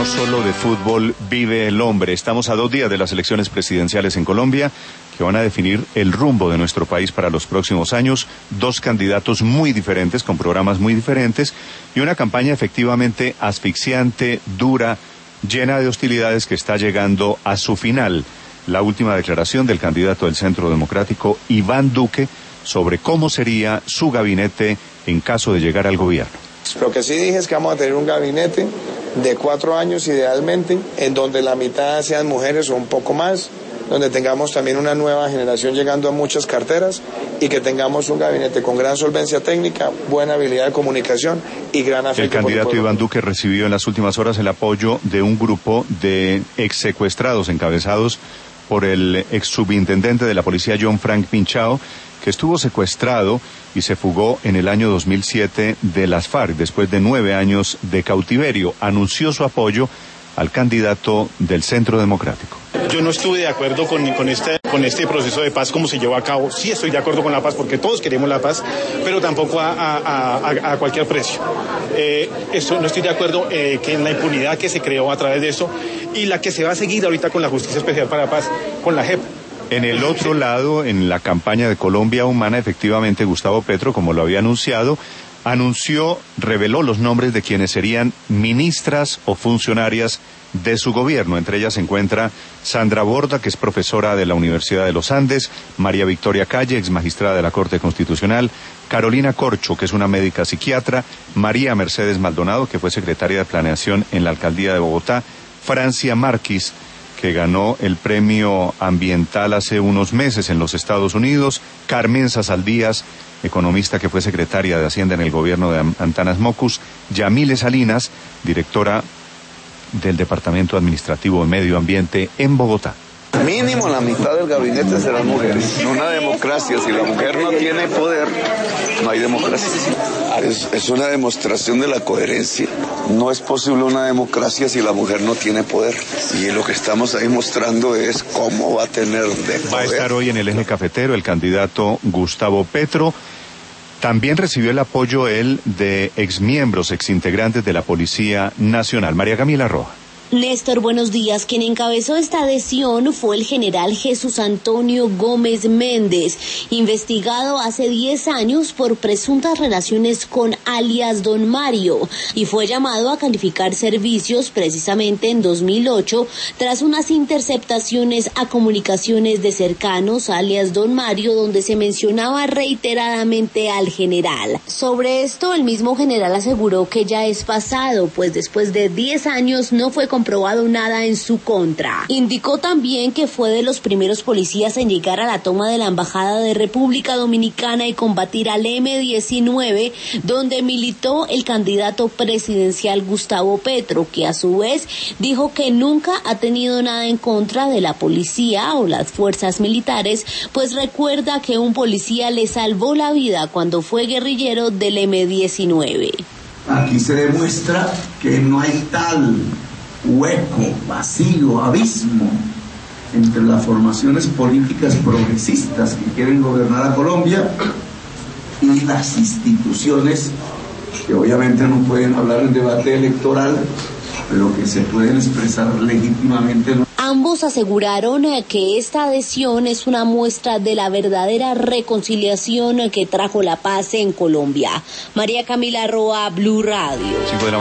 No solo de fútbol vive el hombre. Estamos a 2 días de las elecciones presidenciales en Colombia, que van a definir el rumbo de nuestro país para los próximos años. 2 candidatos muy diferentes, con programas muy diferentes, y una campaña efectivamente asfixiante, dura, llena de hostilidades, que está llegando a su final. La última declaración del candidato del Centro Democrático, Iván Duque, sobre cómo sería su gabinete en caso de llegar al gobierno. Lo que sí dije es que vamos a tener un gabinete de 4 años idealmente, en donde la mitad sean mujeres o un poco más, donde tengamos también una nueva generación llegando a muchas carteras y que tengamos un gabinete con gran solvencia técnica, buena habilidad de comunicación y gran afecto. El candidato Iván Duque recibió en las últimas horas el apoyo de un grupo de exsecuestrados encabezados por el ex subintendente de la policía John Frank Pinchao, que estuvo secuestrado y se fugó en el año 2007 de las FARC después de 9 años de cautiverio. Anunció su apoyo al candidato del Centro Democrático. Yo no estuve de acuerdo con este proceso de paz como se llevó a cabo. Sí estoy de acuerdo con la paz porque todos queremos la paz, pero tampoco a cualquier precio. No estoy de acuerdo que en la impunidad que se creó a través de eso y la que se va a seguir ahorita con la Justicia Especial para la Paz, con la JEP. En el otro lado, en la campaña de Colombia Humana, efectivamente Gustavo Petro, como lo había anunciado, reveló los nombres de quienes serían ministras o funcionarias de su gobierno. Entre ellas se encuentra Sandra Borda, que es profesora de la Universidad de los Andes, María Victoria Calle, ex magistrada de la Corte Constitucional, Carolina Corcho, que es una médica psiquiatra, María Mercedes Maldonado, que fue secretaria de Planeación en la Alcaldía de Bogotá, Francia Márquez, que ganó el premio ambiental hace unos meses en los Estados Unidos, Carmen Sasaldías, economista que fue secretaria de Hacienda en el gobierno de Antanas Mocus, Yamile Salinas, directora del Departamento Administrativo de Medio Ambiente en Bogotá. Mínimo la mitad del gabinete serán mujeres. Una democracia, si la mujer no tiene poder, no hay democracia. Es una demostración de la coherencia. No es posible una democracia si la mujer no tiene poder. Y lo que estamos ahí mostrando es cómo va a tener de poder. Va a estar hoy en el eje cafetero el candidato Gustavo Petro. También recibió el apoyo él de exmiembros, exintegrantes de la Policía Nacional. María Camila Roja. Néstor, buenos días. Quien encabezó esta adhesión fue el general Jesús Antonio Gómez Méndez, investigado hace 10 años por presuntas relaciones con alias Don Mario, y fue llamado a calificar servicios precisamente en 2008 tras unas interceptaciones a comunicaciones de cercanos alias Don Mario, donde se mencionaba reiteradamente al general. Sobre esto, el mismo general aseguró que ya es pasado, pues después de 10 años no fue comprobado nada en su contra. Indicó también que fue de los primeros policías en llegar a la toma de la Embajada de República Dominicana y combatir al M-19, donde militó el candidato presidencial Gustavo Petro, que a su vez dijo que nunca ha tenido nada en contra de la policía o las fuerzas militares, pues recuerda que un policía le salvó la vida cuando fue guerrillero del M-19. Aquí se demuestra que no hay tal hueco, vacío, abismo entre las formaciones políticas progresistas que quieren gobernar a Colombia y las instituciones que obviamente no pueden hablar en debate electoral, pero que se pueden expresar legítimamente. Ambos aseguraron que esta adhesión es una muestra de la verdadera reconciliación que trajo la paz en Colombia. María Camila Roa, Blue Radio.